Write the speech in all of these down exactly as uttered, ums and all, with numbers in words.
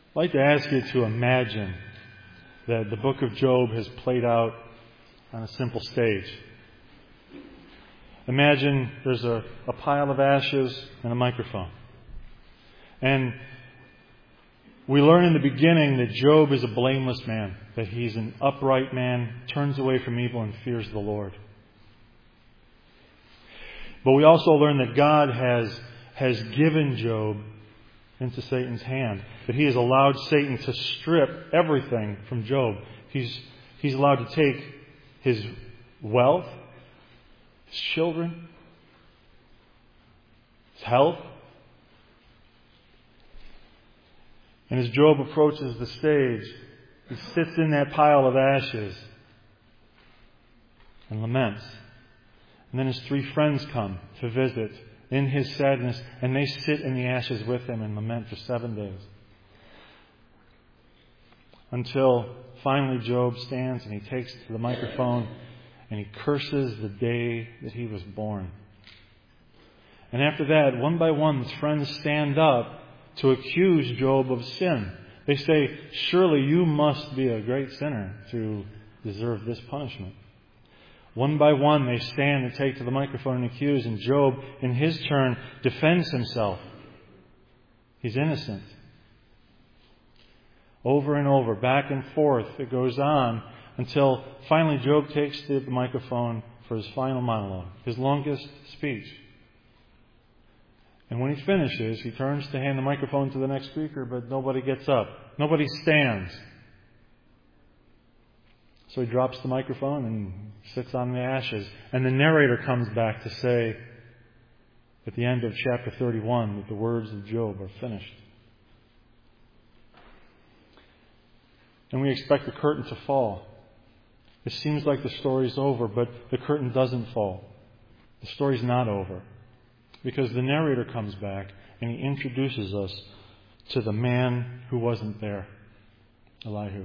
I'd like to ask you to imagine that the book of Job has played out on a simple stage. Imagine there's a, a pile of ashes and a microphone. And we learn in the beginning that Job is a blameless man, that he's an upright man, turns away from evil and fears the Lord. But we also learn that God has, has given Job into Satan's hand, that he has allowed Satan to strip everything from Job. He's, he's allowed to take his wealth, his children, his health. And as Job approaches the stage, he sits in that pile of ashes and laments. And then his three friends come to visit in his sadness, and they sit in the ashes with him and lament for seven days. Until finally Job stands and he takes to the microphone and he curses the day that he was born. And after that, one by one, his friends stand up to accuse Job of sin. They say, surely you must be a great sinner to deserve this punishment. One by one, they stand and take to the microphone and accuse, and Job, in his turn, defends himself. He's innocent. Over and over, back and forth, it goes on until finally Job takes the microphone for his final monologue, his longest speech. And when he finishes, he turns to hand the microphone to the next speaker, but nobody gets up. Nobody stands. So he drops the microphone and sits on the ashes. And the narrator comes back to say, at the end of chapter thirty-one, that the words of Job are finished. And we expect the curtain to fall. It seems like the story's over, but the curtain doesn't fall. The story's not over. Because the narrator comes back and he introduces us to the man who wasn't there, Elihu.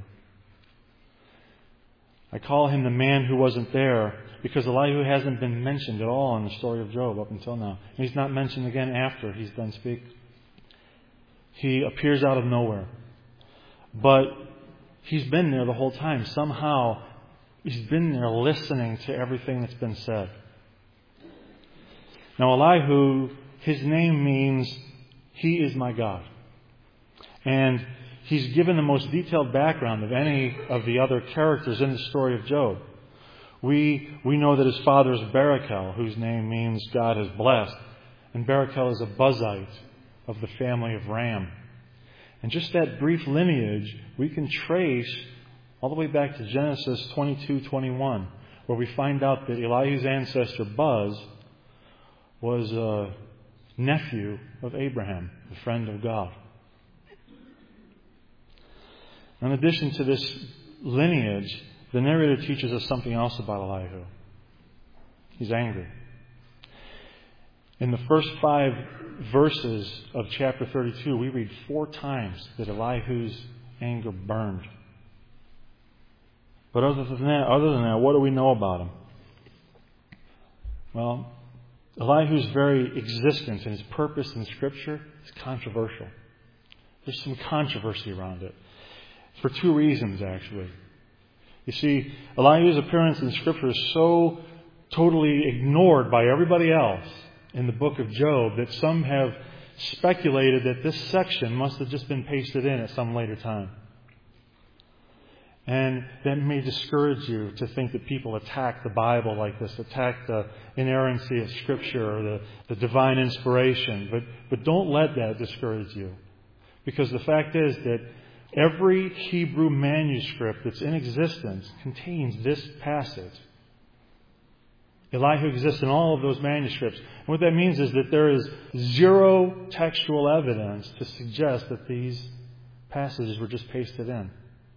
I call him the man who wasn't there because Elihu hasn't been mentioned at all in the story of Job up until now. And he's not mentioned again after he's done speaking. He appears out of nowhere. But he's been there the whole time. Somehow he's been there listening to everything that's been said. Now Elihu, his name means, he is my God. And he's given the most detailed background of any of the other characters in the story of Job. We we know that his father is Barachel, whose name means God has blessed. And Barachel is a Buzite of the family of Ram. And just that brief lineage we can trace all the way back to Genesis twenty-two twenty-one, where we find out that Elihu's ancestor Buz was a nephew of Abraham, the friend of God. In addition to this lineage, the narrator teaches us something else about Elihu. He's angry. In the first five verses of chapter thirty-two, we read four times that Elihu's anger burned. But other than that, other than that, what do we know about him? Well, Elihu's very existence and his purpose in Scripture is controversial. There's some controversy around it. For two reasons, actually. You see, Elihu's appearance in Scripture is so totally ignored by everybody else in the book of Job that some have speculated that this section must have just been pasted in at some later time. And that may discourage you to think that people attack the Bible like this, attack the inerrancy of Scripture or the, the divine inspiration. But, but don't let that discourage you. Because the fact is that every Hebrew manuscript that's in existence contains this passage. Elihu exists in all of those manuscripts. And what that means is that there is zero textual evidence to suggest that these passages were just pasted in.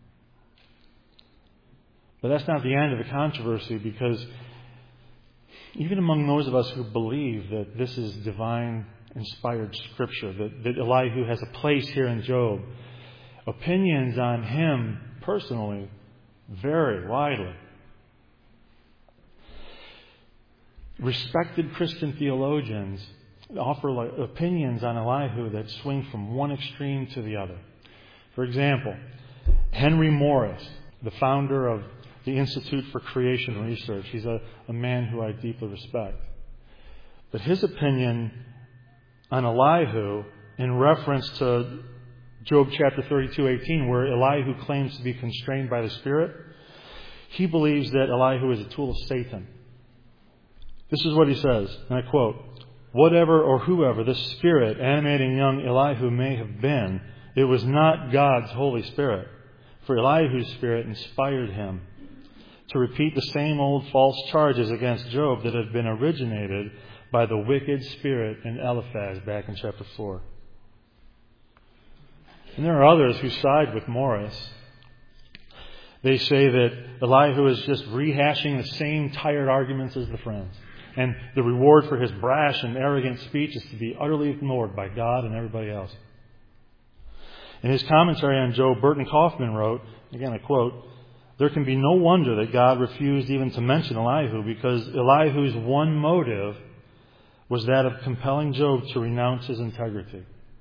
But that's not the end of the controversy, because even among those of us who believe that this is divine inspired Scripture, that, that Elihu has a place here in Job, opinions on him personally vary widely. Respected Christian theologians offer opinions on Elihu that swing from one extreme to the other. For example, Henry Morris, the founder of the Institute for Creation Research, he's a, a man who I deeply respect. But his opinion on Elihu, in reference to Job chapter thirty-two eighteen, where Elihu claims to be constrained by the Spirit, he believes that Elihu is a tool of Satan. This is what he says, and I quote, "Whatever or whoever the spirit animating young Elihu may have been, it was not God's Holy Spirit, for Elihu's spirit inspired him to repeat the same old false charges against Job that had been originated by the wicked spirit in Eliphaz back in chapter four. And there are others who side with Morris. They say that Elihu is just rehashing the same tired arguments as the friends. And the reward for his brash and arrogant speech is to be utterly ignored by God and everybody else. In his commentary on Job, Burton Kaufman wrote, again I quote, "There can be no wonder that God refused even to mention Elihu, because Elihu's one motive was that of compelling Job to renounce his integrity."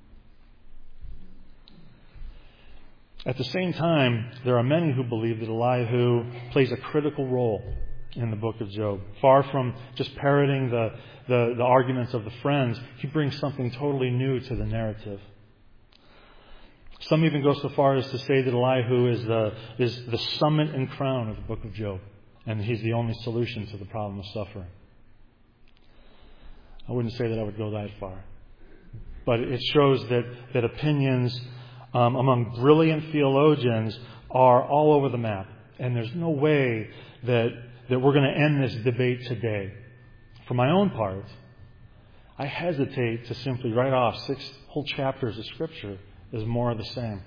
At the same time, there are many who believe that Elihu plays a critical role in the book of Job. Far from just parroting the, the, the arguments of the friends, he brings something totally new to the narrative. Some even go so far as to say that Elihu is the, is the summit and crown of the book of Job, and he's the only solution to the problem of suffering. I wouldn't say that I would go that far. But it shows that, that opinions um, among brilliant theologians are all over the map. And there's no way that, that we're going to end this debate today. For my own part, I hesitate to simply write off six whole chapters of Scripture as more of the same.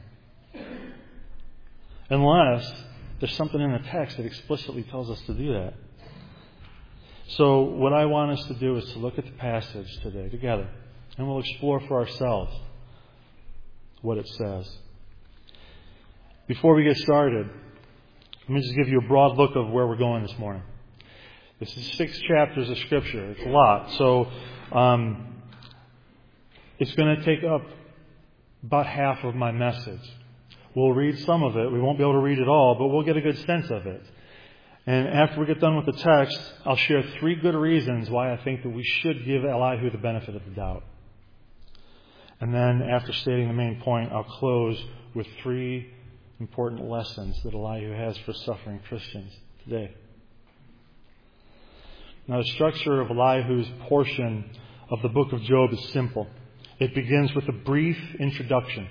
Unless there's something in the text that explicitly tells us to do that. So what I want us to do is to look at the passage today together, and we'll explore for ourselves what it says. Before we get started, let me just give you a broad look of where we're going this morning. This is six chapters of Scripture. It's a lot. So um, it's going to take up about half of my message. We'll read some of it. We won't be able to read it all, but we'll get a good sense of it. And after we get done with the text, I'll share three good reasons why I think that we should give Elihu the benefit of the doubt. And then after stating the main point, I'll close with three important lessons that Elihu has for suffering Christians today. Now, the structure of Elihu's portion of the book of Job is simple. It begins with a brief introduction.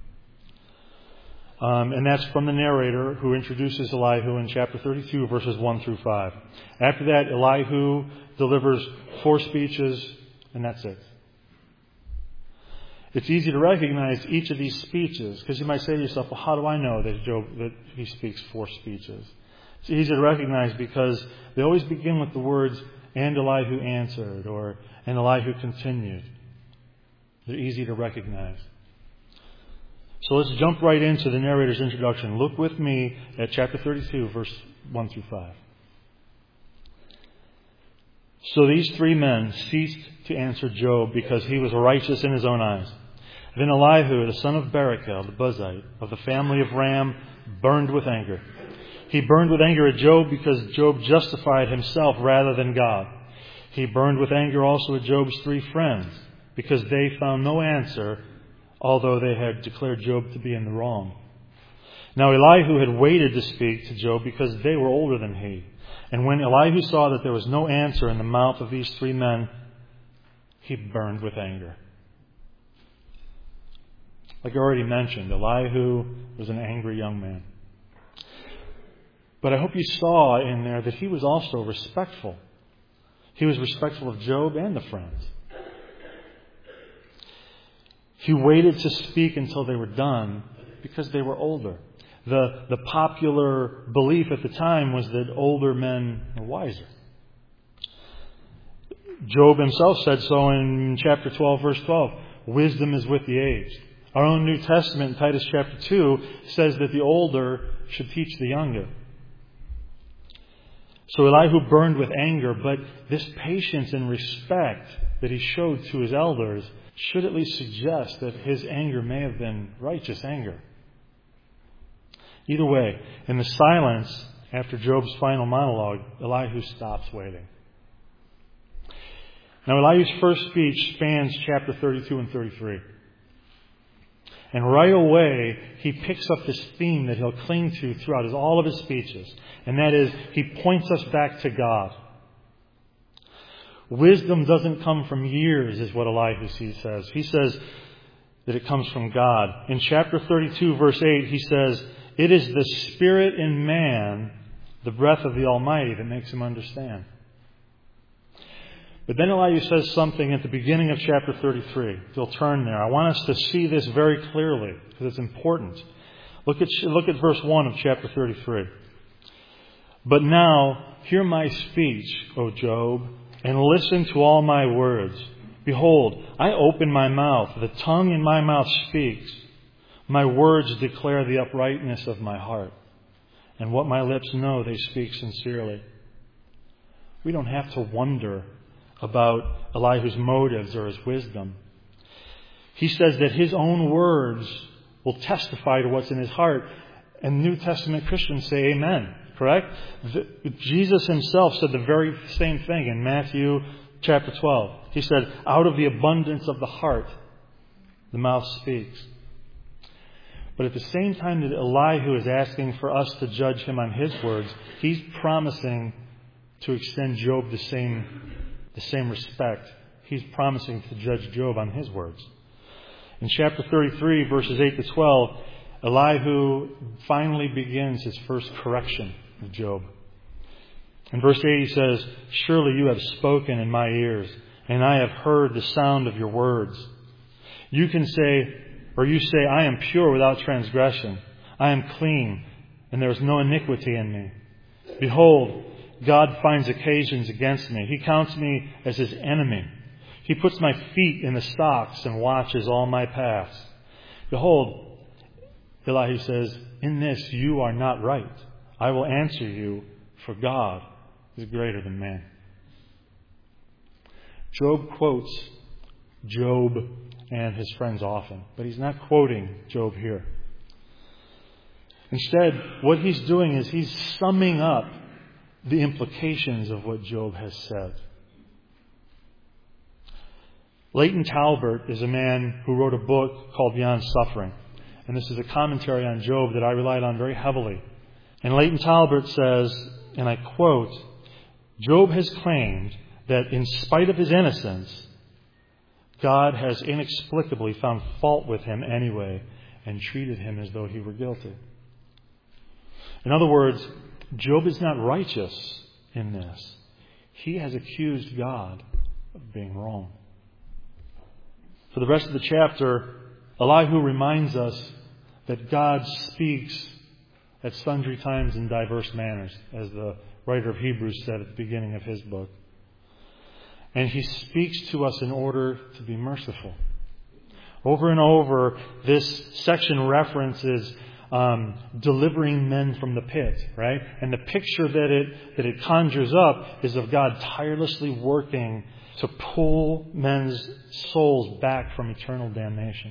Um, and that's from the narrator, who introduces Elihu in chapter thirty-two, verses one through five. After that, Elihu delivers four speeches, and that's it. It's easy to recognize each of these speeches, because you might say to yourself, well, how do I know that Job that he speaks four speeches? It's easy to recognize because they always begin with the words, "and Elihu answered," or "and Elihu continued." They're easy to recognize. So let's jump right into the narrator's introduction. Look with me at chapter thirty-two, verse one through five. "So these three men ceased to answer Job because he was righteous in his own eyes. Then Elihu, the son of Barachel, the Buzite, of the family of Ram, burned with anger. He burned with anger at Job because Job justified himself rather than God. He burned with anger also at Job's three friends because they found no answer, although they had declared Job to be in the wrong. Now Elihu had waited to speak to Job because they were older than he. And when Elihu saw that there was no answer in the mouth of these three men, he burned with anger." Like I already mentioned, Elihu was an angry young man. But I hope you saw in there that he was also respectful. He was respectful of Job and the friends. He waited to speak until they were done because they were older. The, the popular belief at the time was that older men were wiser. Job himself said so in chapter twelve, verse twelve. "Wisdom is with the aged." Our own New Testament, in Titus chapter two, says that the older should teach the younger. So Elihu burned with anger, but this patience and respect that he showed to his elders should at least suggest that his anger may have been righteous anger. Either way, in the silence after Job's final monologue, Elihu stops waiting. Now, Elihu's first speech spans chapter thirty-two and thirty-three. And right away, he picks up this theme that he'll cling to throughout his, all of his speeches. And that is, he points us back to God. Wisdom doesn't come from years, is what Elihu says. He says that it comes from God. In chapter thirty-two, verse eight, he says, "It is the Spirit in man, the breath of the Almighty, that makes him understand." But then Elihu says something at the beginning of chapter thirty-three. If you'll turn there. I want us to see this very clearly because it's important. Look at, look at verse one of chapter thirty-three. "But now hear my speech, O Job, and listen to all my words. Behold, I open my mouth. The tongue in my mouth speaks. My words declare the uprightness of my heart. And what my lips know, they speak sincerely." We don't have to wonder about Elihu's motives or his wisdom. He says that his own words will testify to what's in his heart. And New Testament Christians say amen. Correct? The, Jesus himself said the very same thing in Matthew chapter twelve. He said, "Out of the abundance of the heart, the mouth speaks." But at the same time that Elihu is asking for us to judge him on his words, he's promising to extend Job the same, the same respect. He's promising to judge Job on his words. In chapter thirty-three, verses eight to twelve, Elihu finally begins his first correction of Job. In verse eight he says, "Surely you have spoken in my ears, and I have heard the sound of your words. You can say, or you say, I am pure without transgression. I am clean, and there is no iniquity in me. Behold, God finds occasions against me. He counts me as his enemy. He puts my feet in the stocks and watches all my paths. Behold," Elihu says, "in this you are not right. I will answer you, for God is greater than man." Job quotes Job and his friends often, but he's not quoting Job here. Instead, what he's doing is he's summing up the implications of what Job has said. Leighton Talbert is a man who wrote a book called Beyond Suffering. And this is a commentary on Job that I relied on very heavily. And Leighton Talbert says, and I quote, "Job has claimed that in spite of his innocence, God has inexplicably found fault with him anyway and treated him as though he were guilty." In other words, Job is not righteous in this. He has accused God of being wrong. For the rest of the chapter, Elihu reminds us that God speaks at sundry times in diverse manners, as the writer of Hebrews said at the beginning of his book. And he speaks to us in order to be merciful. Over and over, this section references um, delivering men from the pit, right? And the picture that it that it conjures up is of God tirelessly working to pull men's souls back from eternal damnation.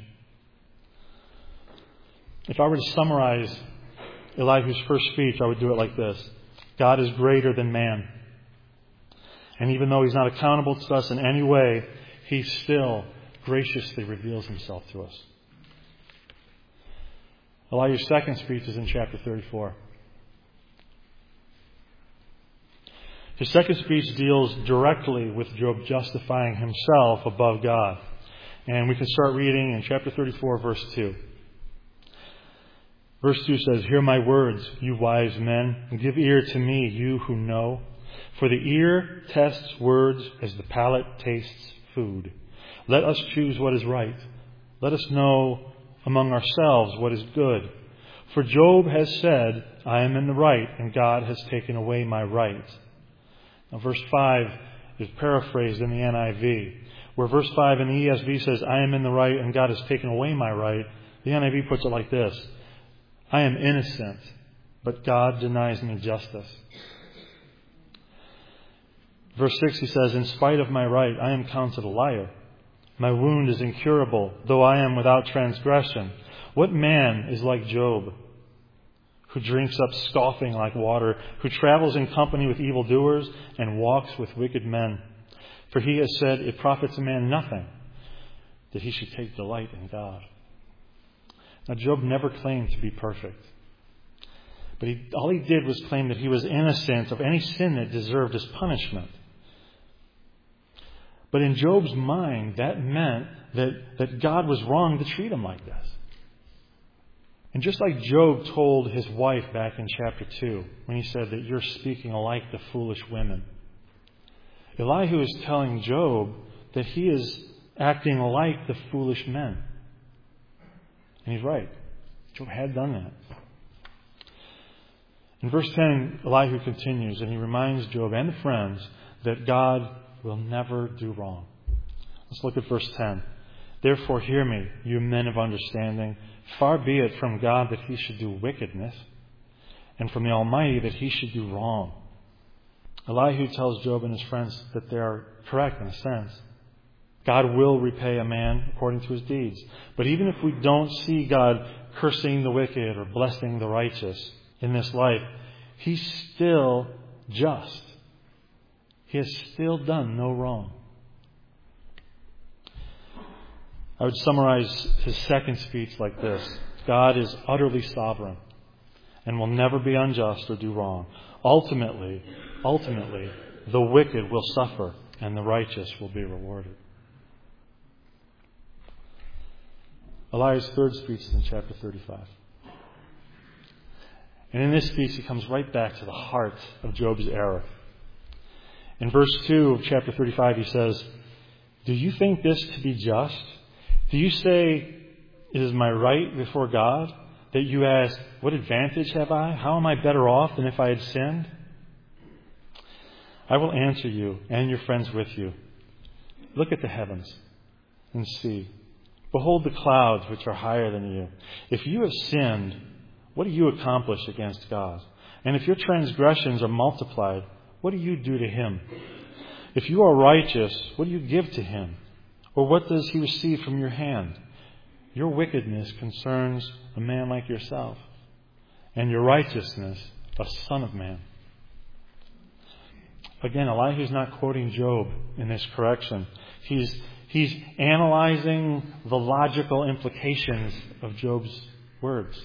If I were to summarize Elihu's first speech, I would do it like this: God is greater than man. And even though he's not accountable to us in any way, he still graciously reveals himself to us. Elihu's second speech is in chapter thirty-four. His second speech deals directly with Job justifying himself above God. And we can start reading in chapter thirty-four, verse two. Verse two says, "Hear my words, you wise men, and give ear to me, you who know. For the ear tests words as the palate tastes food. Let us choose what is right. Let us know among ourselves what is good. For Job has said, I am in the right, and God has taken away my right." Now, verse five is paraphrased in the N I V. Where verse five in the E S V says, "I am in the right, and God has taken away my right," the N I V puts it like this: "I am innocent, but God denies me justice." Verse six, he says, "In spite of my right, I am counted a liar. My wound is incurable, though I am without transgression. What man is like Job, who drinks up scoffing like water, who travels in company with evildoers and walks with wicked men. For he has said, it profits a man nothing that he should take delight in God. Now, Job never claimed to be perfect. But he, all he did was claim that he was innocent of any sin that deserved his punishment. But in Job's mind, that meant that, that God was wrong to treat him like this. And just like Job told his wife back in chapter two, when he said that you're speaking alike the foolish women, Elihu is telling Job that he is acting like the foolish men. And he's right. Job had done that. In verse ten, Elihu continues, and he reminds Job and the friends that God will never do wrong. Let's look at verse ten. Therefore hear me, you men of understanding. Far be it from God that he should do wickedness, and from the Almighty that he should do wrong. Elihu tells Job and his friends that they are correct in a sense. God will repay a man according to his deeds. But even if we don't see God cursing the wicked or blessing the righteous in this life, he's still just. He has still done no wrong. I would summarize his second speech like this. God is utterly sovereign and will never be unjust or do wrong. Ultimately, ultimately, the wicked will suffer and the righteous will be rewarded. Elihu's third speech is in chapter thirty-five. And in this speech, he comes right back to the heart of Job's error. In verse two of chapter thirty-five, he says, do you think this to be just? Do you say, it is my right before God? That you ask, what advantage have I? How am I better off than if I had sinned? I will answer you and your friends with you. Look at the heavens and see. Behold the clouds which are higher than you. If you have sinned, what do you accomplish against God? And if your transgressions are multiplied, what do you do to him? If you are righteous, what do you give to him? Or what does he receive from your hand? Your wickedness concerns a man like yourself, and your righteousness a son of man. Again, Elihu is not quoting Job in this correction. He's, he's analyzing the logical implications of Job's words.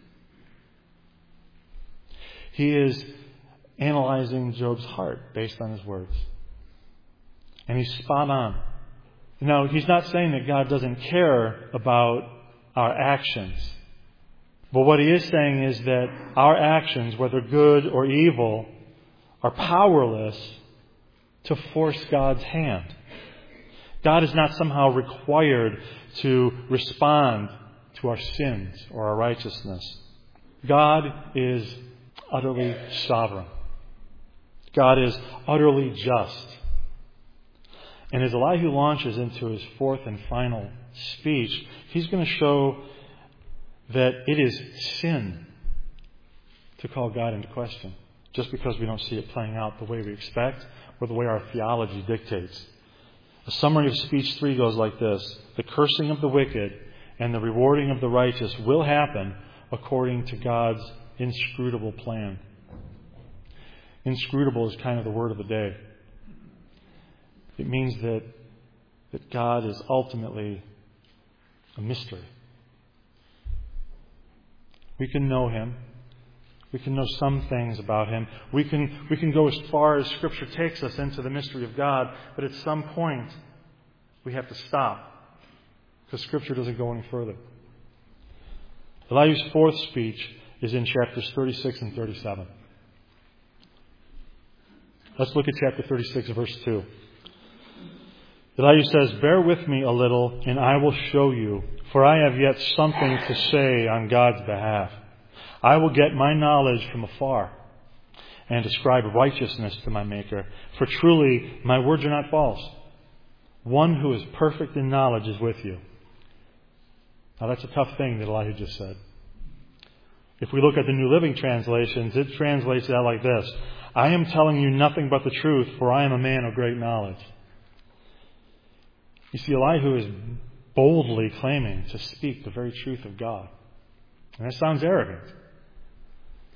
He is analyzing Job's heart based on his words. And he's spot on. Now, he's not saying that God doesn't care about our actions. But what he is saying is that our actions, whether good or evil, are powerless to force God's hand. God is not somehow required to respond to our sins or our righteousness. God is utterly sovereign. God is utterly just. And as Elihu launches into his fourth and final speech, he's going to show that it is sin to call God into question, just because we don't see it playing out the way we expect or the way our theology dictates. A summary of speech three goes like this. The cursing of the wicked and the rewarding of the righteous will happen according to God's inscrutable plan. Inscrutable is kind of the word of the day. It means that, that God is ultimately a mystery. We can know him. We can know some things about him. We can, we can go as far as Scripture takes us into the mystery of God, but at some point we have to stop because Scripture doesn't go any further. Elihu's fourth speech is in chapters thirty-six and thirty-seven. Let's look at chapter thirty-six, verse two. Elihu says, bear with me a little, and I will show you, for I have yet something to say on God's behalf. I will get my knowledge from afar and ascribe righteousness to my Maker, for truly my words are not false. One who is perfect in knowledge is with you. Now that's a tough thing that Elihu just said. If we look at the New Living Translations, it translates that like this. I am telling you nothing but the truth, for I am a man of great knowledge. You see, Elihu is boldly claiming to speak the very truth of God. And that sounds arrogant.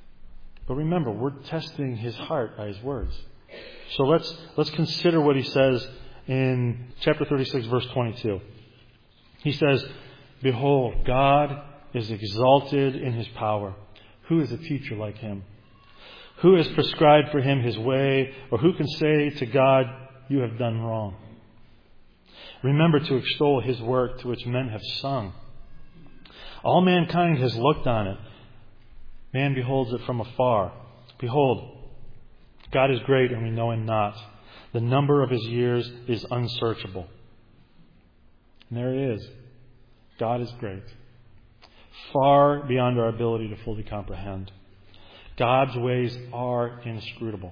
But remember, we're testing his heart by his words. So let's let's consider what he says in chapter thirty-six, verse twenty-two. He says, "Behold, God is exalted in his power. Who is a teacher like him? Who has prescribed for him his way, or who can say to God, you have done wrong? Remember to extol his work to which men have sung. All mankind has looked on it. Man beholds it from afar. Behold, God is great and we know him not. The number of his years is unsearchable." And there it is. God is great. Far beyond our ability to fully comprehend. God's ways are inscrutable.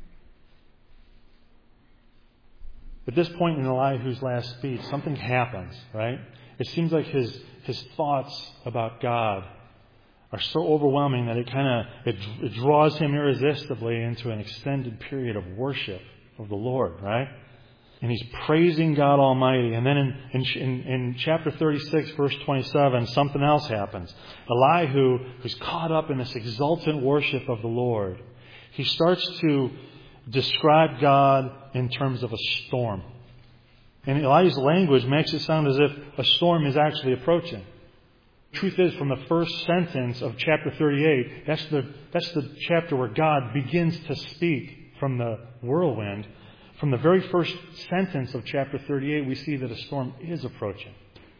At this point in Elihu's last speech, something happens, right? It seems like his his thoughts about God are so overwhelming that it kind of it, it draws him irresistibly into an extended period of worship of the Lord, right? And he's praising God Almighty. And then in, in, in chapter thirty-six, verse twenty-seven, something else happens. Elihu, who's caught up in this exultant worship of the Lord, he starts to describe God in terms of a storm. And Elihu's language makes it sound as if a storm is actually approaching. Truth is, from the first sentence of chapter thirty-eight, that's the, that's the chapter where God begins to speak from the whirlwind. From the very first sentence of chapter thirty-eight, we see that a storm is approaching.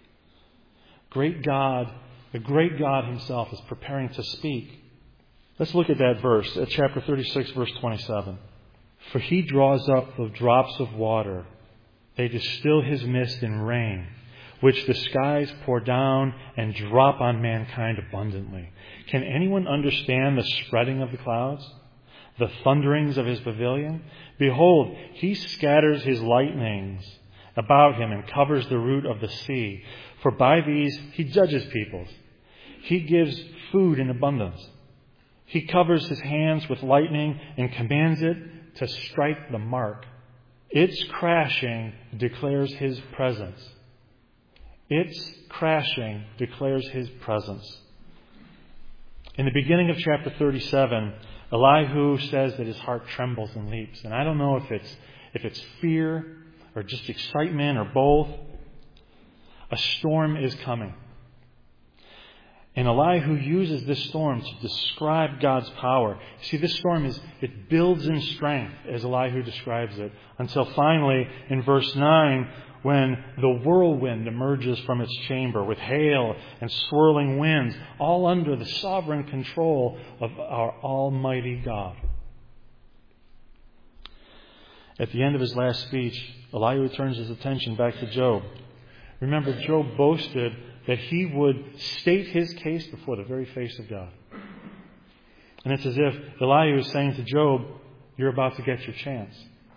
Great God, the great God himself is preparing to speak. Let's look at that verse, at chapter thirty-six, verse twenty-seven. "For he draws up the drops of water. They distill his mist in rain, which the skies pour down and drop on mankind abundantly. Can anyone understand the spreading of the clouds? The thunderings of his pavilion? Behold, he scatters his lightnings about him and covers the root of the sea. For by these he judges peoples. He gives food in abundance. He covers his hands with lightning and commands it to strike the mark. Its crashing declares his presence." Its crashing declares his presence. In the beginning of chapter thirty-seven, Elihu says that his heart trembles and leaps. And I don't know if it's if it's fear or just excitement or both. A storm is coming. And Elihu uses this storm to describe God's power. See, this storm is it builds in strength, as Elihu describes it, until finally, in verse nine, when the whirlwind emerges from its chamber with hail and swirling winds, all under the sovereign control of our Almighty God. At the end of his last speech, Elihu turns his attention back to Job. Remember, Job boasted that he would state his case before the very face of God. And it's as if Elihu is saying to Job, you're about to get your chance.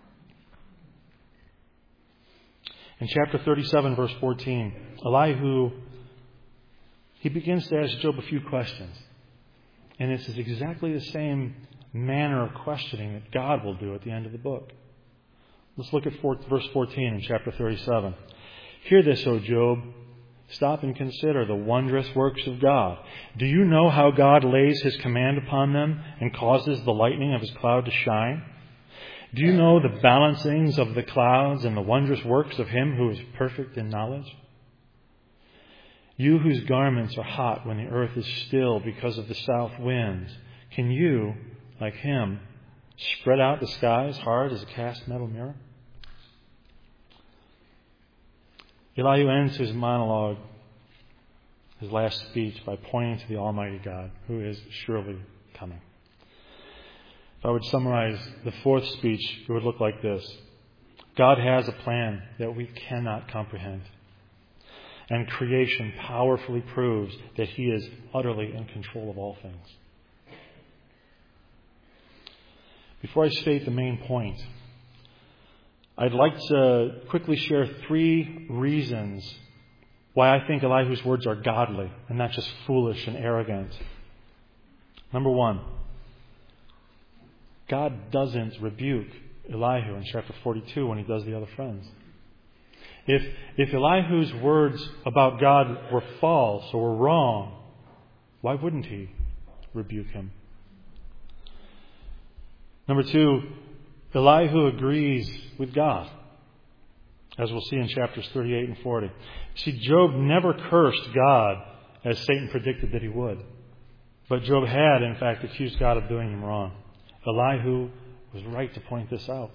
In chapter thirty-seven, verse fourteen, Elihu, he begins to ask Job a few questions. And this is exactly the same manner of questioning that God will do at the end of the book. Let's look at verse fourteen in chapter thirty-seven. "Hear this, O Job. Stop and consider the wondrous works of God. Do you know how God lays his command upon them and causes the lightning of his cloud to shine? Do you know the balancings of the clouds and the wondrous works of him who is perfect in knowledge? You whose garments are hot when the earth is still because of the south winds, can you, like him, spread out the skies hard as a cast metal mirror?" Elihu ends his monologue, his last speech, by pointing to the Almighty God, who is surely coming. If I would summarize the fourth speech, it would look like this. God has a plan that we cannot comprehend. And creation powerfully proves that he is utterly in control of all things. Before I state the main point, I'd like to quickly share three reasons why I think Elihu's words are godly and not just foolish and arrogant. Number one, God doesn't rebuke Elihu in chapter forty-two when he does the other friends. If, if Elihu's words about God were false or were wrong, why wouldn't he rebuke him? Number two, Elihu agrees with God, as we'll see in chapters thirty-eight and forty. See, Job never cursed God as Satan predicted that he would. But Job had, in fact, accused God of doing him wrong. Elihu was right to point this out.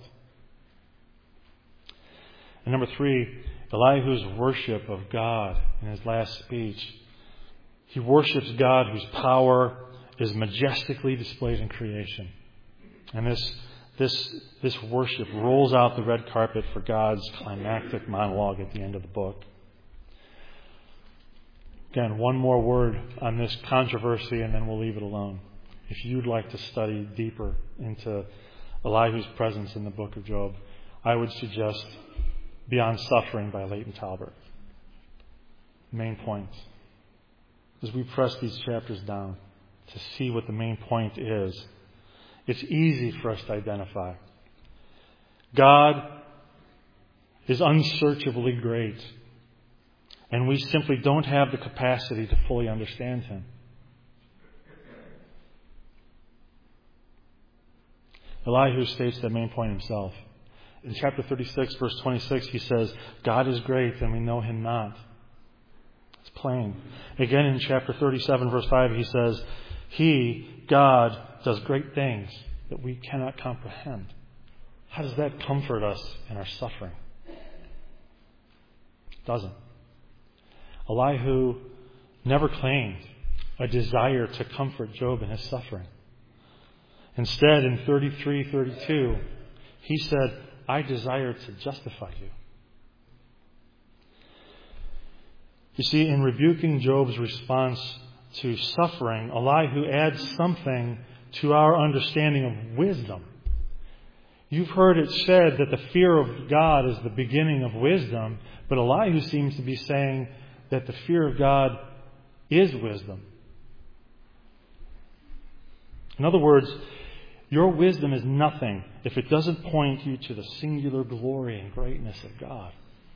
And number three, Elihu's worship of God in his last speech. He worships God whose power is majestically displayed in creation. And this, this, this worship rolls out the red carpet for God's climactic monologue at the end of the book. Again, one more word on this controversy and then we'll leave it alone. If you'd like to study deeper into Elihu's presence in the book of Job, I would suggest Beyond Suffering by Leighton Talbert. Main point. As we press these chapters down to see what the main point is, it's easy for us to identify. God is unsearchably great, and we simply don't have the capacity to fully understand Him. Elihu states that main point himself. In chapter thirty-six, verse twenty-six, he says, God is great and we know Him not. It's plain. Again, in chapter thirty-seven, verse five, he says, He, God, does great things that we cannot comprehend. How does that comfort us in our suffering? It doesn't. Elihu never claimed a desire to comfort Job in his suffering. Instead, in thirty-three thirty-two, he said, I desire to justify you. You see, in rebuking Job's response to suffering, Elihu adds something to our understanding of wisdom. You've heard it said that the fear of God is the beginning of wisdom, but Elihu seems to be saying that the fear of God is wisdom. In other words, your wisdom is nothing if it doesn't point you to the singular glory and greatness of God.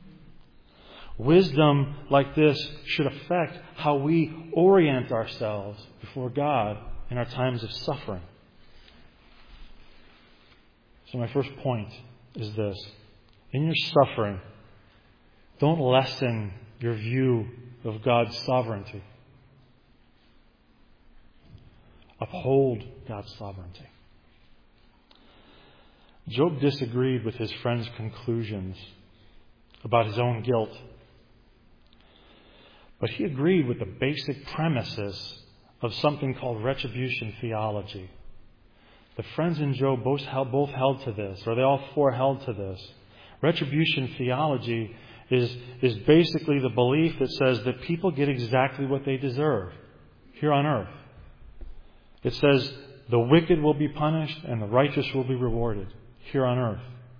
Wisdom like this should affect how we orient ourselves before God in our times of suffering. So my first point is this. In your suffering, don't lessen your view of God's sovereignty. Uphold God's sovereignty. Job disagreed with his friend's conclusions about his own guilt. But he agreed with the basic premises of something called retribution theology. The friends in Job both held, both held to this, or they all four held to this. Retribution theology is, is basically the belief that says that people get exactly what they deserve here on earth. It says the wicked will be punished and the righteous will be rewarded here on earth.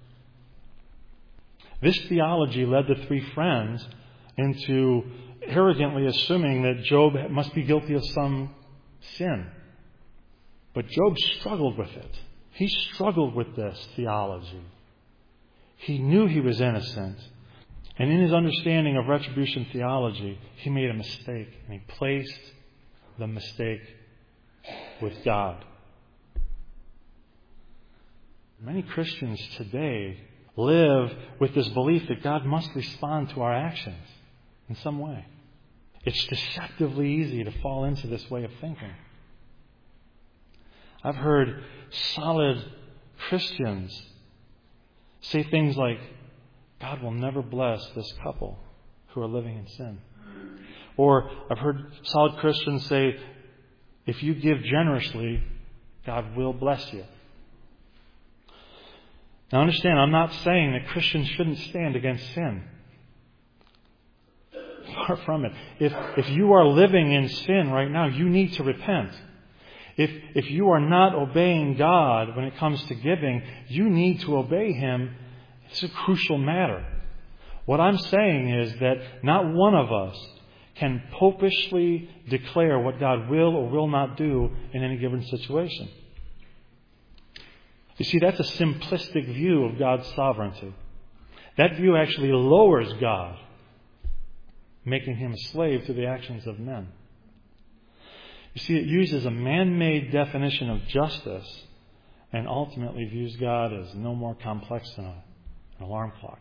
This theology led the three friends into arrogantly assuming that Job must be guilty of some sin. But Job struggled with it. He struggled with this theology. He knew he was innocent. And in his understanding of retribution theology, he made a mistake. And he placed the mistake with God. Many Christians today live with this belief that God must respond to our actions in some way. It's deceptively easy to fall into this way of thinking. I've heard solid Christians say things like, God will never bless this couple who are living in sin. Or I've heard solid Christians say, if you give generously, God will bless you. Now understand, I'm not saying that Christians shouldn't stand against sin. Far from it. If, if you are living in sin right now, you need to repent. If, if you are not obeying God when it comes to giving, you need to obey Him. It's a crucial matter. What I'm saying is that not one of us can popishly declare what God will or will not do in any given situation. You see, that's a simplistic view of God's sovereignty. That view actually lowers God, making Him a slave to the actions of men. You see, it uses a man-made definition of justice and ultimately views God as no more complex than a, an alarm clock.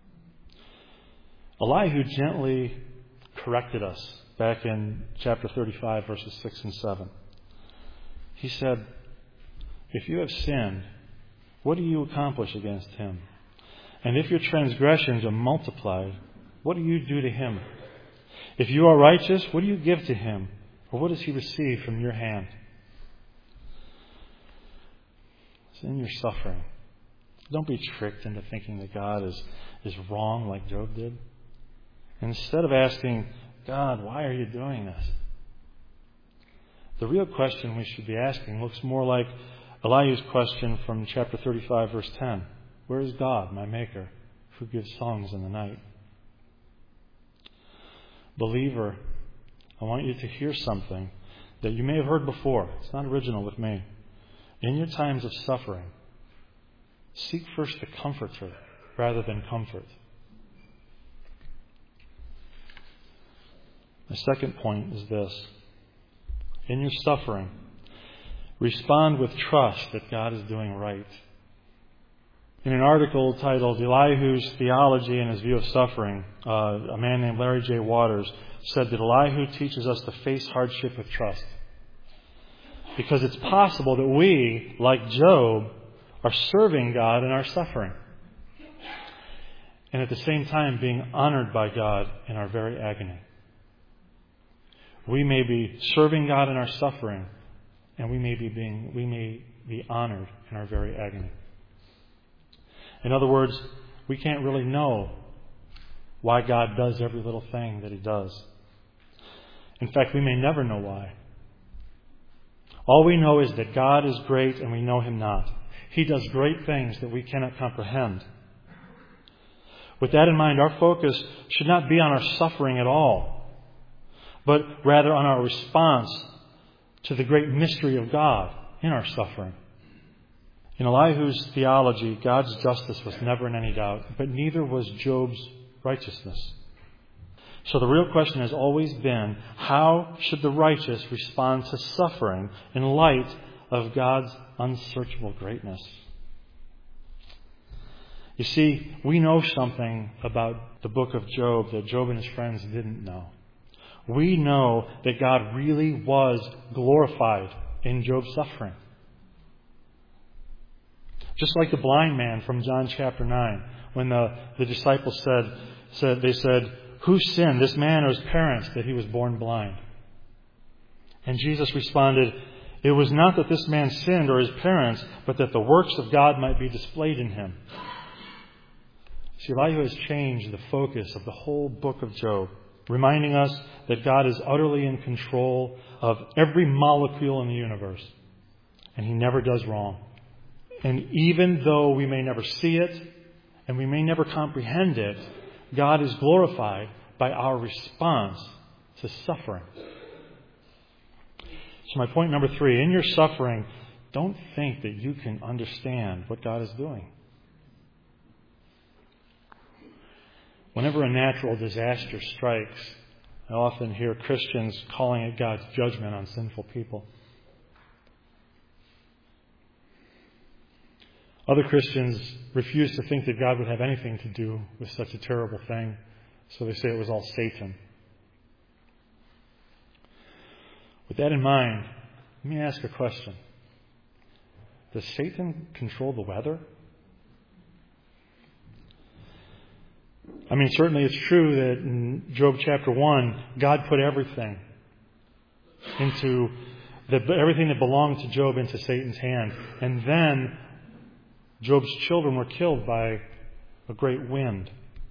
Elihu gently corrected us back in chapter thirty-five, verses six and seven. He said, if you have sinned, what do you accomplish against him? And if your transgressions are multiplied, what do you do to him? If you are righteous, what do you give to him? Or what does he receive from your hand? It's in your suffering. Don't be tricked into thinking that God is, is wrong like Job did. Instead of asking, God, why are you doing this? The real question we should be asking looks more like Elihu's question from chapter thirty-five, verse ten. Where is God, my Maker, who gives songs in the night? Believer, I want you to hear something that you may have heard before. It's not original with me. In your times of suffering, seek first the Comforter rather than comfort. My second point is this. In your suffering, respond with trust that God is doing right. In an article titled Elihu's Theology and His View of Suffering, uh, a man named Larry J. Waters said that Elihu teaches us to face hardship with trust. Because it's possible that we, like Job, are serving God in our suffering. And at the same time being honored by God in our very agony. We may be serving God in our suffering, and we may be being we may be honored in our very agony. In other words, we can't really know why God does every little thing that He does. In fact, we may never know why. All we know is that God is great and we know Him not. He does great things that we cannot comprehend. With that in mind, our focus should not be on our suffering at all, but rather on our response to the great mystery of God in our suffering. In Elihu's theology, God's justice was never in any doubt, but neither was Job's righteousness. So the real question has always been, how should the righteous respond to suffering in light of God's unsearchable greatness? You see, we know something about the book of Job that Job and his friends didn't know. We know that God really was glorified in Job's suffering. Just like the blind man from John chapter nine, when the, the disciples said, said, they said, who sinned, this man or his parents, that he was born blind? And Jesus responded, it was not that this man sinned or his parents, but that the works of God might be displayed in him. See, Elihu has changed the focus of the whole book of Job, reminding us that God is utterly in control of every molecule in the universe. And He never does wrong. And even though we may never see it, and we may never comprehend it, God is glorified by our response to suffering. So my point number three, in your suffering, don't think that you can understand what God is doing. Whenever a natural disaster strikes, I often hear Christians calling it God's judgment on sinful people. Other Christians refuse to think that God would have anything to do with such a terrible thing, so they say it was all Satan. With that in mind, let me ask a question. Does Satan control the weather? I mean, certainly it's true that in Job chapter one, God put everything into the, everything that belonged to Job into Satan's hand. And then Job's children were killed by a great wind.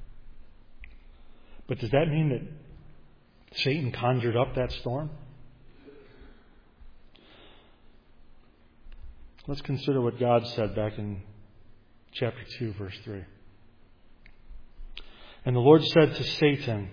But does that mean that Satan conjured up that storm? Let's consider what God said back in chapter two, verse three. And the Lord said to Satan,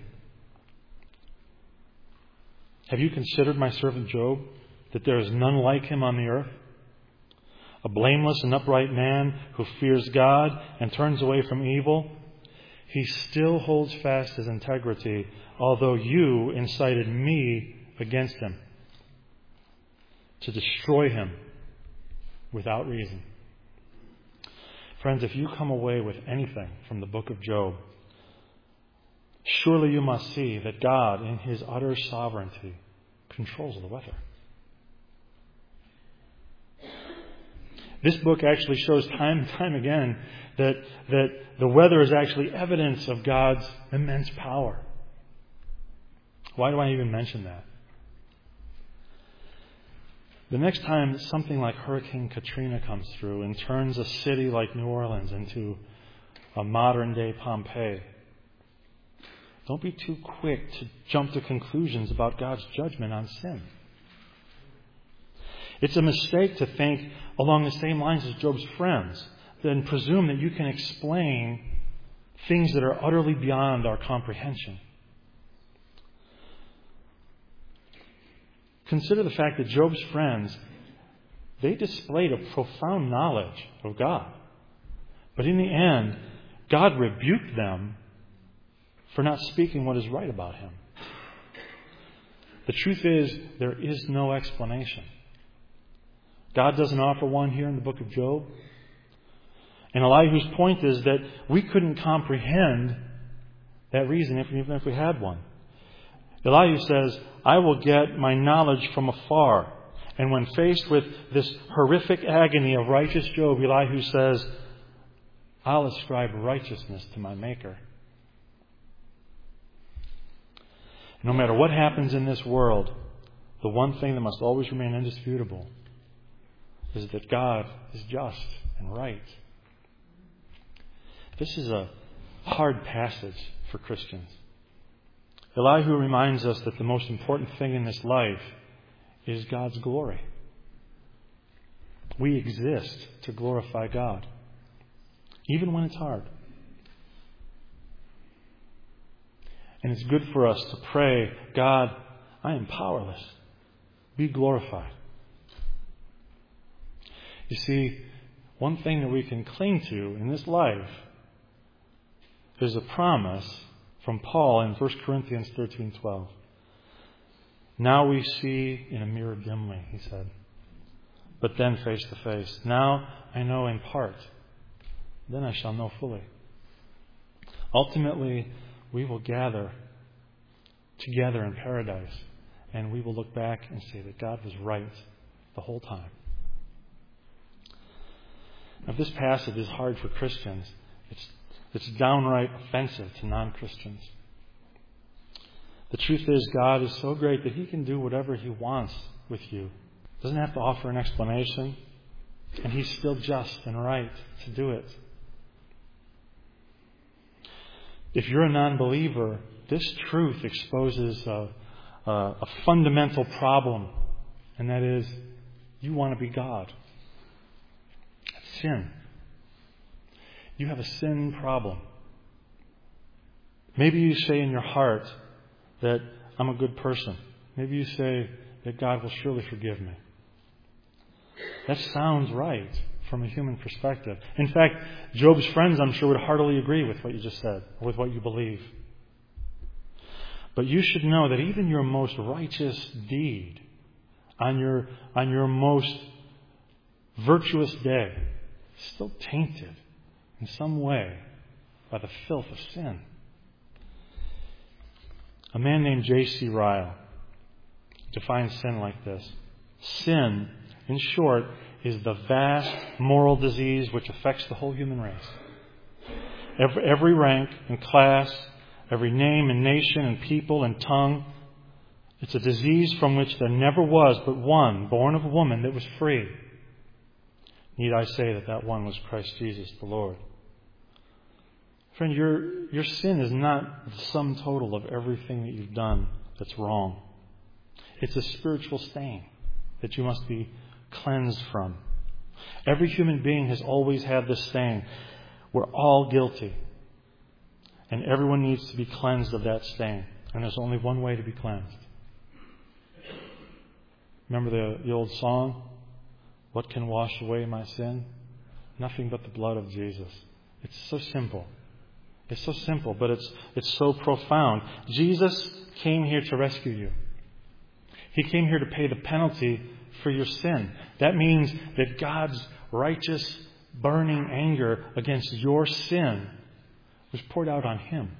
have you considered my servant Job, that there is none like him on the earth? A blameless and upright man who fears God and turns away from evil. He still holds fast his integrity, although you incited me against him to destroy him. without reason. Friends, if you come away with anything from the book of Job, surely you must see that God, in His utter sovereignty, controls the weather. This book actually shows time and time again that, that the weather is actually evidence of God's immense power. Why do I even mention that? The next time something like Hurricane Katrina comes through and turns a city like New Orleans into a modern-day Pompeii, don't be too quick to jump to conclusions about God's judgment on sin. It's a mistake to think along the same lines as Job's friends, then presume that you can explain things that are utterly beyond our comprehension. Consider the fact that Job's friends, they displayed a profound knowledge of God. But in the end, God rebuked them for not speaking what is right about Him. The truth is, there is no explanation. God doesn't offer one here in the book of Job. And Elihu's point is that we couldn't comprehend that reason even if we had one. Elihu says, I will get my knowledge from afar. And when faced with this horrific agony of righteous Job, Elihu says, I'll ascribe righteousness to my Maker. No matter what happens in this world, the one thing that must always remain indisputable is that God is just and right. This is a hard passage for Christians. Elihu reminds us that the most important thing in this life is God's glory. We exist to glorify God, even when it's hard. And it's good for us to pray, God, I am powerless. Be glorified. You see, one thing that we can cling to in this life is a promise from Paul in First Corinthians thirteen twelve. Now we see in a mirror dimly, he said, but then face to face. Now I know in part, then I shall know fully. Ultimately, we will gather together in paradise, and we will look back and say that God was right the whole time. Now, if this passage is hard for Christians, it's, it's downright offensive to non-Christians. The truth is, God is so great that He can do whatever He wants with you. Doesn't have to offer an explanation, and He's still just and right to do it. If you're a non-believer, this truth exposes a, a, a fundamental problem, and that is, you want to be God. That's sin. You have a sin problem. Maybe you say in your heart that I'm a good person. Maybe you say that God will surely forgive me. That sounds right from a human perspective. In fact, Job's friends, I'm sure, would heartily agree with what you just said, or with what you believe. But you should know that even your most righteous deed, on your, on your most virtuous day, is still tainted in some way by the filth of sin. A man named J C Ryle defines sin like this. Sin, in short, is the vast moral disease which affects the whole human race. Every, every rank and class, every name and nation and people and tongue, it's a disease from which there never was but one, born of a woman, that was free. Need I say that that one was Christ Jesus the Lord? Friend, your, your sin is not the sum total of everything that you've done that's wrong. It's a spiritual stain that you must be cleansed from. Every human being has always had this stain. We're all guilty. And everyone needs to be cleansed of that stain. And there's only one way to be cleansed. Remember the, the old song? What can wash away my sin? Nothing but the blood of Jesus. It's so simple. It's so simple, but it's it's so profound. Jesus came here to rescue you. He came here to pay the penalty for your sin. That means that God's righteous, burning anger against your sin was poured out on Him.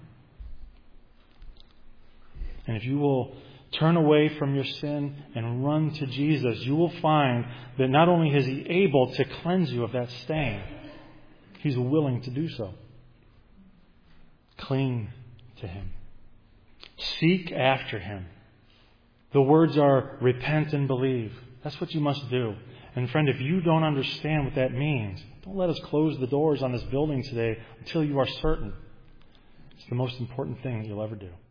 And if you will turn away from your sin and run to Jesus, you will find that not only is He able to cleanse you of that stain, He's willing to do so. Cling to Him. Seek after Him. The words are repent and believe. That's what you must do. And friend, if you don't understand what that means, don't let us close the doors on this building today until you are certain. It's the most important thing that you'll ever do.